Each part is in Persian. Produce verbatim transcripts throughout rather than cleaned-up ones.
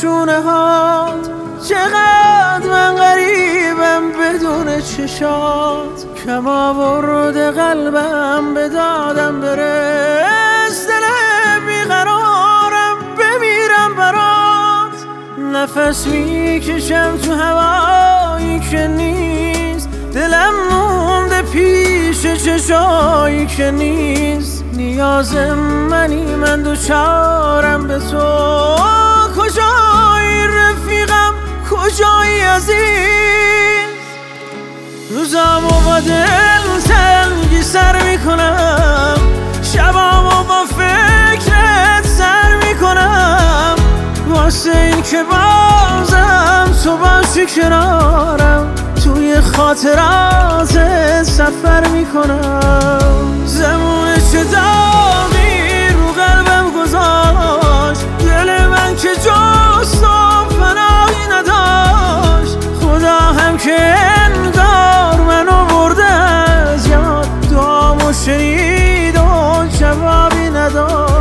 شونه هات، چقدر من غریبم بدون چشات. کم آورده قلبم به دادم برس، دل بیقرارم بمیرم برات. نفس میکشم تو هوایی که نیست، دلم مونده پیش چشایی که نیست. نیاز منی من دوچارم به تو، کجایی رفیقم کجایی عزیز. روزامو با دل تنگی سر میکنم، شبامو با فکرت سر میکنم. واسه این که بازم تو باشی کنارم، توی خاطرات سفر میکنم. زمون چه داغی رو قلبم گذاشت، دل من که جز تو پناهی نداشت. خدا هم که انگار منو برده از یاد، دعامو شنید و جوابی نداشت.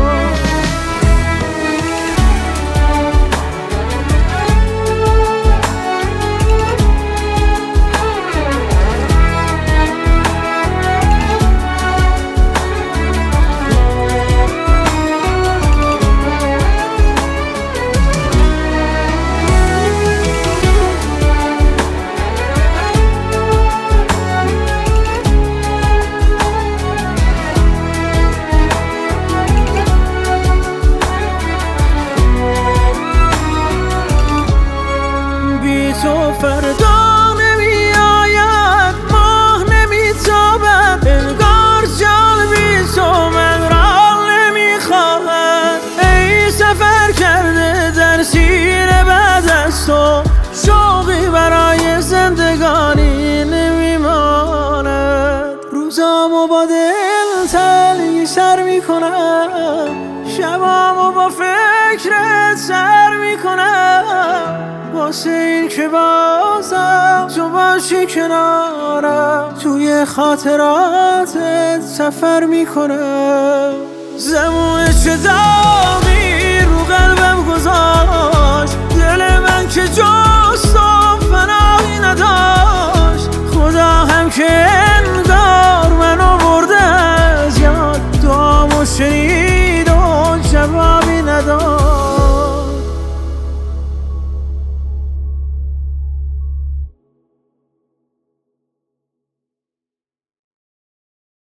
تو فردا نمی آید، ماه نمی تابد، انگار جان بی تو من را نمی خواهد. ای سفر کرده در سینه بعد از تو، شوقی برای زندگانی نمی ماند. روزامو با دل تنگی سر می کنم، شبامو با فکرت سر می کنم. واسه این که بازم تو باشی کنارم، توی خاطراتت سفر میکنم. زمون چه داغی رو قلبم گذاشت،